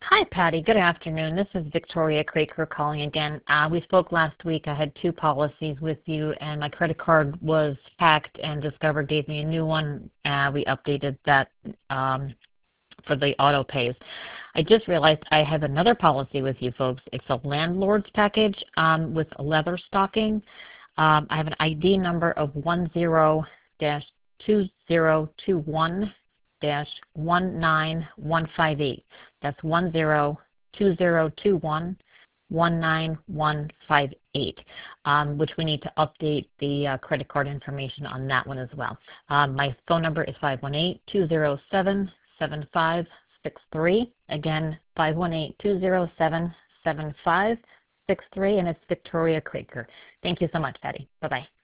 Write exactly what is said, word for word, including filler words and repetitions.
Hi, Patty. Good afternoon. This is Victoria Craker calling again. Uh, we spoke last week. I had two policies with you, and my credit card was hacked, and Discover gave me a new one. Uh, we updated that um, for the auto pays. I just realized I have another policy with you folks. It's a landlord's package um, with a leather stocking. Um, I have an I D number of one zero dash two zero two one dash one nine one five eight. That's one zero two zero two one one nine one five eight, um, which we need to update the uh, credit card information on that one as well. Um, my phone number is five one eight two zero seven seven five six three. Again, five one eight two zero seven seven five six three, and it's Victoria Craker. Thank you so much, Patty. Bye-bye.